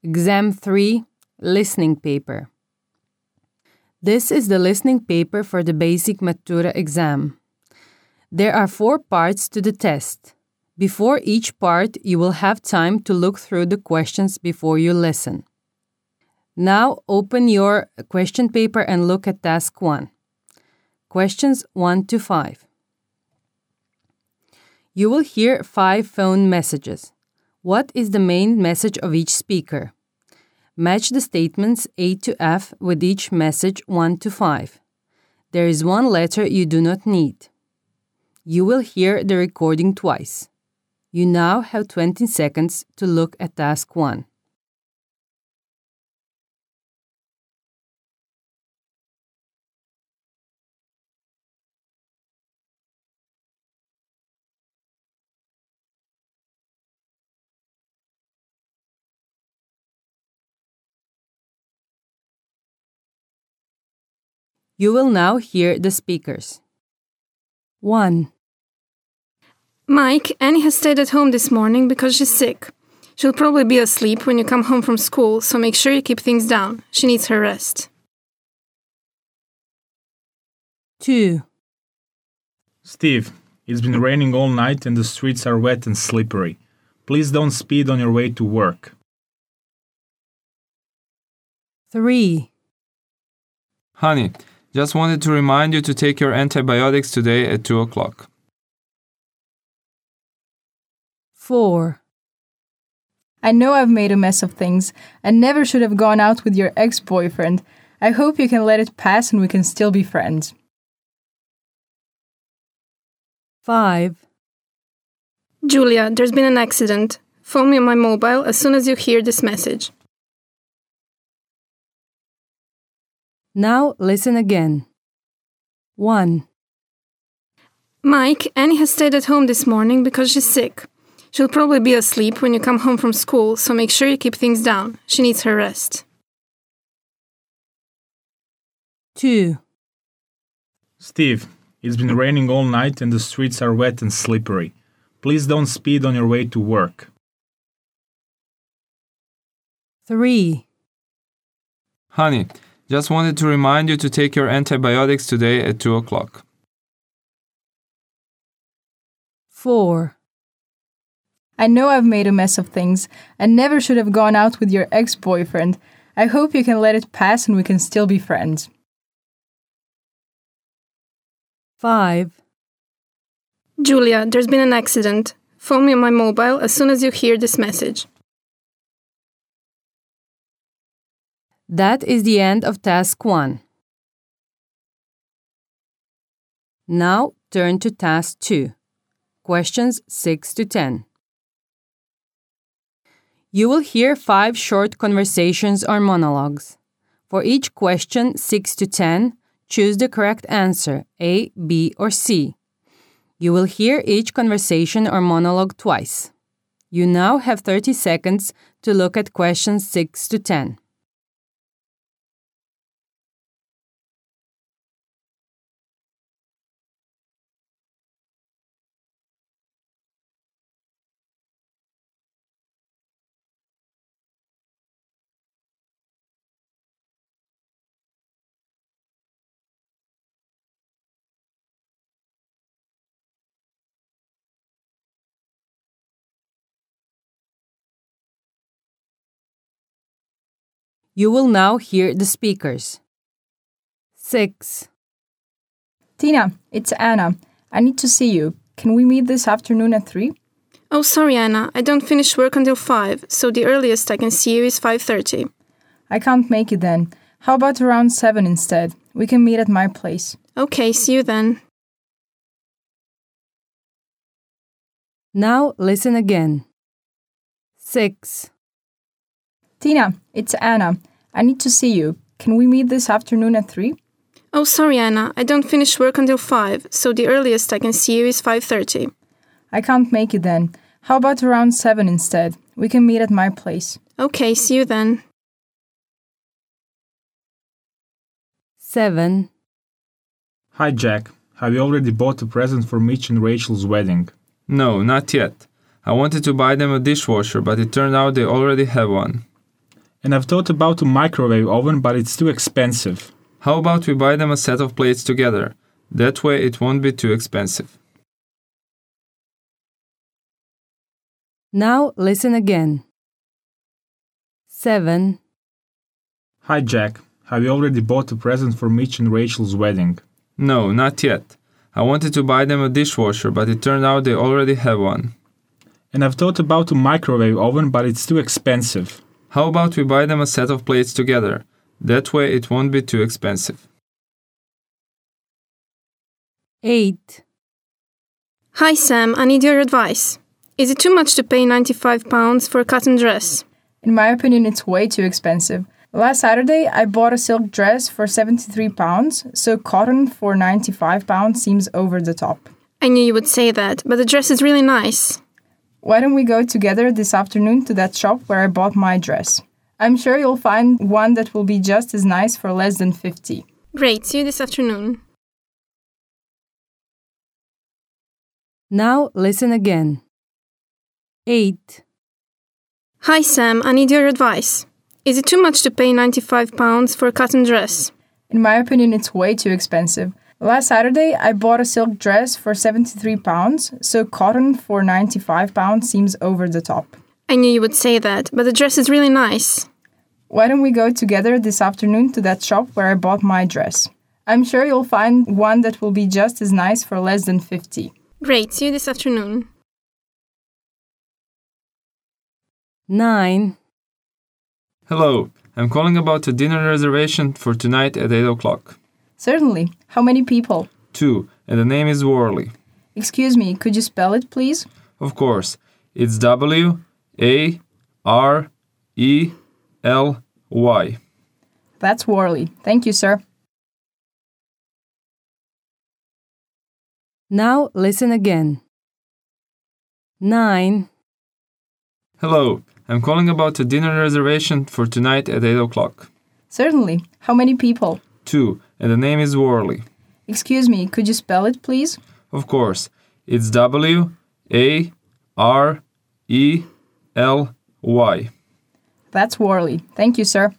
Exam 3, Listening Paper. This is the listening paper for the basic Matura exam. There are 4 parts to the test. Before each part, you will have time to look through the questions before you listen. Now open your question paper and look at task 1. Questions 1 to 5. You will hear 5 phone messages. What is the main message of each speaker? Match the statements A to F with each message 1 to 5. There is 1 letter you do not need. You will hear the recording twice. You now have 20 seconds to look at task 1. You will now hear the speakers. 1. Mike, Annie has stayed at home this morning because she's sick. She'll probably be asleep when you come home from school, so make sure you keep things down. She needs her rest. 2. Steve, it's been raining all night and the streets are wet and slippery. Please don't speed on your way to work. 3. Honey, just wanted to remind you to take your antibiotics today at 2 o'clock. 4. I know I've made a mess of things and never should have gone out with your ex-boyfriend. I hope you can let it pass and we can still be friends. 5. Julia, there's been an accident. Phone me on my mobile as soon as you hear this message. Now listen again. 1. Mike, Annie has stayed at home this morning because she's sick. She'll probably be asleep when you come home from school, so make sure you keep things down. She needs her rest. 2. Steve, it's been raining all night and the streets are wet and slippery. Please don't speed on your way to work. 3. Honey, just wanted to remind you to take your antibiotics today at 2 o'clock. 4. I know I've made a mess of things and never should have gone out with your ex-boyfriend. I hope you can let it pass and we can still be friends. 5. Julia, there's been an accident. Phone me on my mobile as soon as you hear this message. That is the end of task 1. Now turn to task 2. Questions 6 to 10. You will hear 5 short conversations or monologues. For each question 6 to 10, choose the correct answer, A, B, or C. You will hear each conversation or monologue twice. You now have 30 seconds to look at questions 6 to 10. You will now hear the speakers. 6. Tina, it's Anna. I need to see you. Can we meet this afternoon at 3? Oh, sorry, Anna. I don't finish work until 5, so the earliest I can see you is 5:30. I can't make it then. How about around 7 instead? We can meet at my place. Okay, see you then. Now listen again. 6. Tina, it's Anna. I need to see you. Can we meet this afternoon at 3? Oh, sorry, Anna. I don't finish work until 5, so the earliest I can see you is 5:30. I can't make it then. How about around 7 instead? We can meet at my place. Okay, see you then. 7. Hi Jack, have you already bought a present for Mitch and Rachel's wedding? No, not yet. I wanted to buy them a dishwasher, but it turned out they already have one. And I've thought about a microwave oven, but it's too expensive. How about we buy them a set of plates together? That way it won't be too expensive. Now listen again. 7. Hi Jack, have you already bought a present for Mitch and Rachel's wedding? No, not yet. I wanted to buy them a dishwasher, but it turned out they already have one. And I've thought about a microwave oven, but it's too expensive. How about we buy them a set of plates together? That way it won't be too expensive. 8. Hi Sam, I need your advice. Is it too much to pay £95 for a cotton dress? In my opinion, it's way too expensive. Last Saturday, I bought a silk dress for £73, so cotton for £95 seems over the top. I knew you would say that, but the dress is really nice. Why don't we go together this afternoon to that shop where I bought my dress? I'm sure you'll find one that will be just as nice for less than $50. Great, see you this afternoon. Now listen again. 8. Hi Sam, I need your advice. Is it too much to pay £95 for a cotton dress? In my opinion, it's way too expensive. Last Saturday, I bought a silk dress for £73, so cotton for £95 seems over the top. I knew you would say that, but the dress is really nice. Why don't we go together this afternoon to that shop where I bought my dress? I'm sure you'll find one that will be just as nice for less than $50. Great, see you this afternoon. 9. Hello, I'm calling about a dinner reservation for tonight at 8 o'clock. Certainly. How many people? 2, and the name is Worley. Excuse me, could you spell it, please? Of course, it's W-A-R-E-L-Y. That's Worley. Thank you, sir. Now listen again. 9. Hello, I'm calling about a dinner reservation for tonight at 8 o'clock. Certainly. How many people? 2, and the name is Worley. Excuse me, could you spell it, please? Of course, it's W-A-R-E-L-Y. That's Worley. Thank you, sir.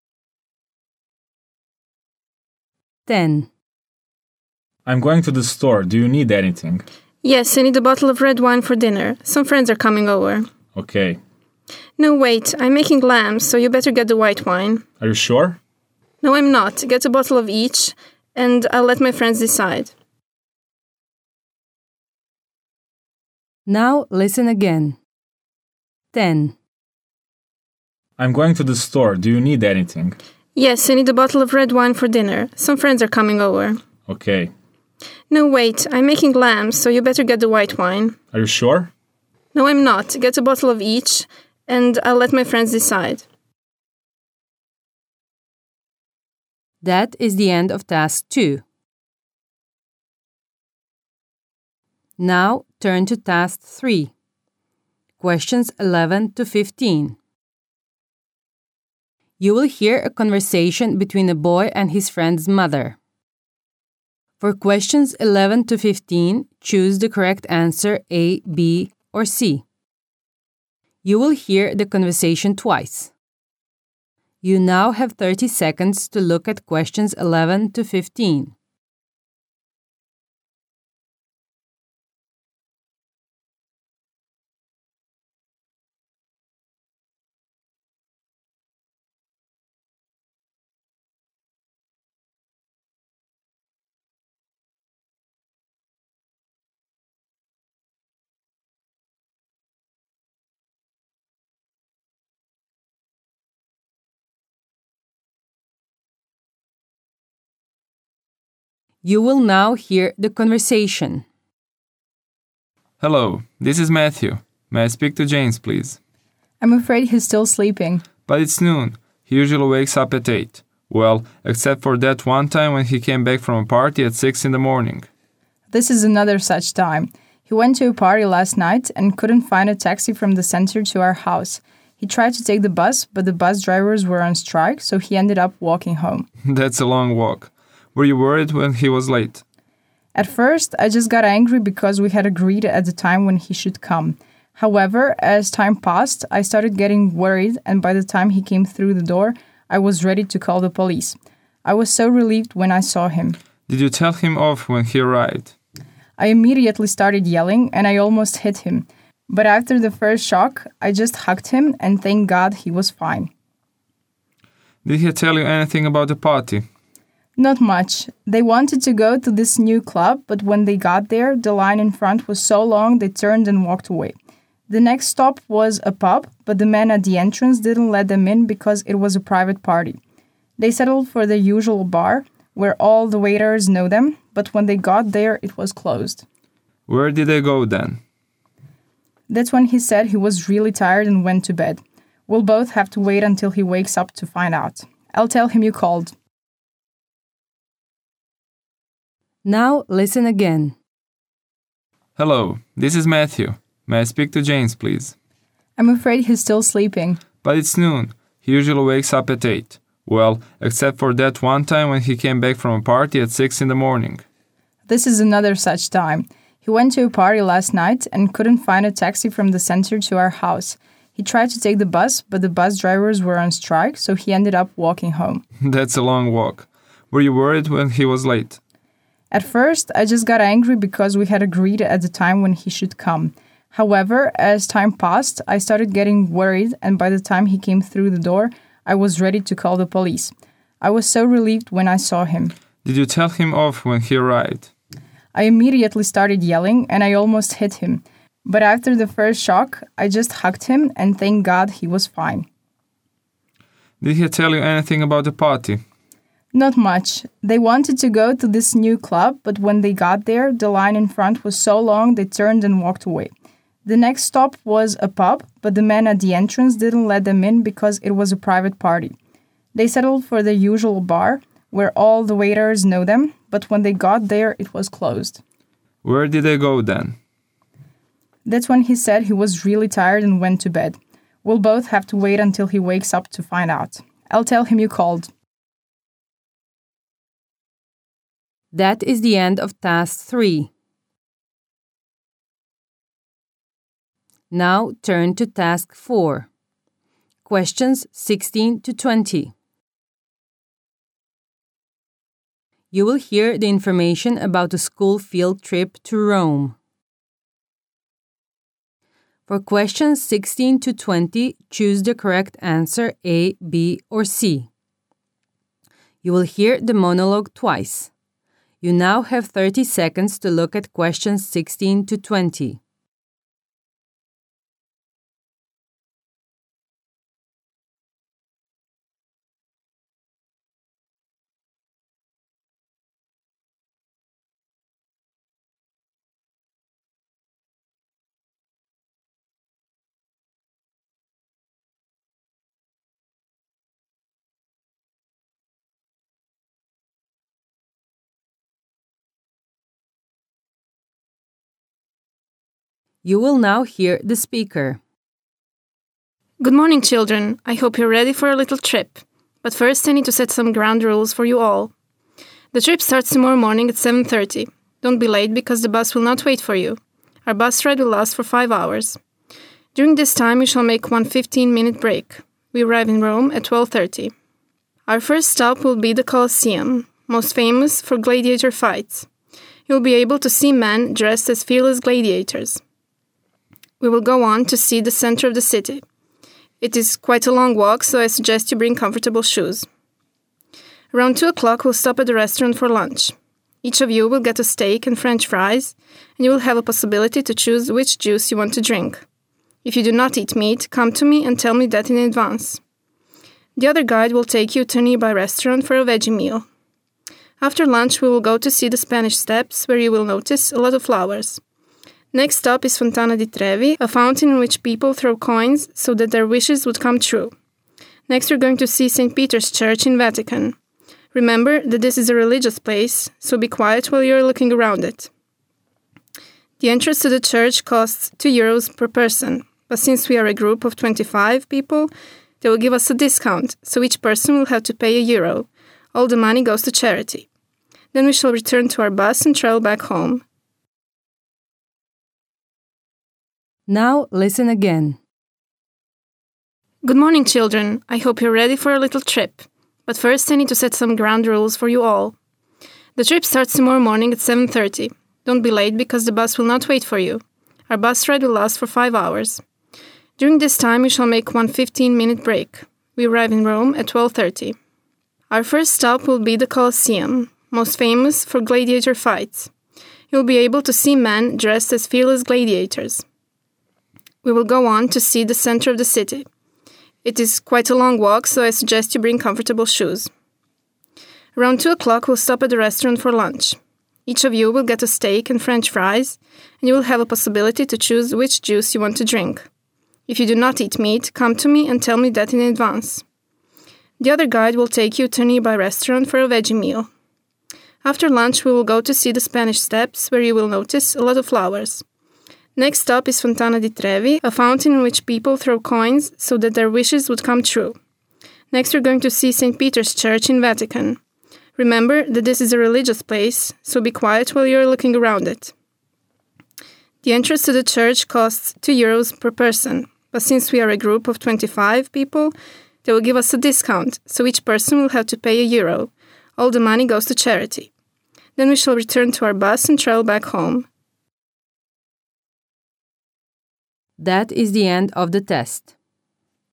10. I'm going to the store. Do you need anything? Yes, I need a bottle of red wine for dinner. Some friends are coming over. Okay. No, wait, I'm making lamb, so you better get the white wine. Are you sure? No, I'm not. Get a bottle of each, and I'll let my friends decide. Now listen again. 10. I'm going to the store. Do you need anything? Yes, I need a bottle of red wine for dinner. Some friends are coming over. Okay. No, wait, I'm making lamb, so you better get the white wine. Are you sure? No, I'm not. Get a bottle of each, and I'll let my friends decide. That is the end of task 2. Now turn to task 3. Questions 11 to 15. You will hear a conversation between a boy and his friend's mother. For questions 11 to 15, choose the correct answer A, B, or C. You will hear the conversation twice. You now have 30 seconds to look at questions 11 to 15. You will now hear the conversation. Hello, this is Matthew. May I speak to James, please? I'm afraid he's still sleeping. But it's noon. He usually wakes up at 8. Well, except for that one time when he came back from a party at 6 in the morning. This is another such time. He went to a party last night and couldn't find a taxi from the center to our house. He tried to take the bus, but the bus drivers were on strike, so he ended up walking home. That's a long walk. Were you worried when he was late? At first, I just got angry because we had agreed at the time when he should come. However, as time passed, I started getting worried, and by the time he came through the door, I was ready to call the police. I was so relieved when I saw him. Did you tell him off when he arrived? I immediately started yelling, and I almost hit him. But after the first shock, I just hugged him, and thank God he was fine. Did he tell you anything about the party? Not much. They wanted to go to this new club, but when they got there, the line in front was so long they turned and walked away. The next stop was a pub, but the man at the entrance didn't let them in because it was a private party. They settled for the usual bar, where all the waiters know them, but when they got there, it was closed. Where did they go then? That's when he said he was really tired and went to bed. We'll both have to wait until he wakes up to find out. I'll tell him you called. Now listen again. Hello, this is Matthew. May I speak to James, please? I'm afraid he's still sleeping. But it's noon. He usually wakes up at 8. Well, except for that one time when he came back from a party at 6 in the morning. This is another such time. He went to a party last night and couldn't find a taxi from the center to our house. He tried to take the bus, but the bus drivers were on strike, so he ended up walking home. That's a long walk. Were you worried when he was late? At first, I just got angry because we had agreed at the time when he should come. However, as time passed, I started getting worried, and by the time he came through the door, I was ready to call the police. I was so relieved when I saw him. Did you tell him off when he arrived? I immediately started yelling, and I almost hit him. But after the first shock, I just hugged him, and thank God he was fine. Did he tell you anything about the party? Not much. They wanted to go to this new club, but when they got there, the line in front was so long they turned and walked away. The next stop was a pub, but the man at the entrance didn't let them in because it was a private party. They settled for the usual bar, where all the waiters know them, but when they got there, it was closed. Where did they go then? That's when he said he was really tired and went to bed. We'll both have to wait until he wakes up to find out. I'll tell him you called. That is the end of task 3. Now turn to task 4. Questions 16 to 20. You will hear the information about the school field trip to Rome. For questions 16 to 20, choose the correct answer A, B, or C. You will hear the monologue twice. You now have 30 seconds to look at questions 16 to 20. You will now hear the speaker. Good morning, children. I hope you're ready for a little trip. But first, I need to set some ground rules for you all. The trip starts tomorrow morning at 7:30. Don't be late because the bus will not wait for you. Our bus ride will last for 5 hours. During this time, we shall make one 15-minute break. We arrive in Rome at 12:30. Our first stop will be the Colosseum, most famous for gladiator fights. You'll be able to see men dressed as fearless gladiators. We will go on to see the center of the city. It is quite a long walk, so I suggest you bring comfortable shoes. Around 2 o'clock, we'll stop at the restaurant for lunch. Each of you will get a steak and French fries, and you will have a possibility to choose which juice you want to drink. If you do not eat meat, come to me and tell me that in advance. The other guide will take you to a nearby restaurant for a veggie meal. After lunch, we will go to see the Spanish Steps, where you will notice a lot of flowers. Next stop is Fontana di Trevi, a fountain in which people throw coins so that their wishes would come true. Next, we're going to see St. Peter's Church in Vatican. Remember that this is a religious place, so be quiet while you're looking around it. The entrance to the church costs €2 per person, but since we are a group of 25 people, they will give us a discount, so each person will have to pay €1. All the money goes to charity. Then we shall return to our bus and travel back home. Now listen again. Good morning, children. I hope you're ready for a little trip. But first, I need to set some ground rules for you all. The trip starts tomorrow morning at 7:30. Don't be late because the bus will not wait for you. Our bus ride will last for 5 hours. During this time, we shall make one 15-minute break. We arrive in Rome at 12:30. Our first stop will be the Colosseum, most famous for gladiator fights. You'll be able to see men dressed as fearless gladiators. We will go on to see the center of the city. It is quite a long walk, so I suggest you bring comfortable shoes. Around 2 o'clock, we'll stop at the restaurant for lunch. Each of you will get a steak and French fries, and you will have a possibility to choose which juice you want to drink. If you do not eat meat, come to me and tell me that in advance. The other guide will take you to a nearby restaurant for a veggie meal. After lunch, we will go to see the Spanish Steps, where you will notice a lot of flowers. Next stop is Fontana di Trevi, a fountain in which people throw coins so that their wishes would come true. Next, we're going to see St. Peter's Church in Vatican. Remember that this is a religious place, so be quiet while you're looking around it. The entrance to the church costs €2 per person, but since we are a group of 25 people, they will give us a discount, so each person will have to pay €1. All the money goes to charity. Then we shall return to our bus and travel back home. That is the end of the test.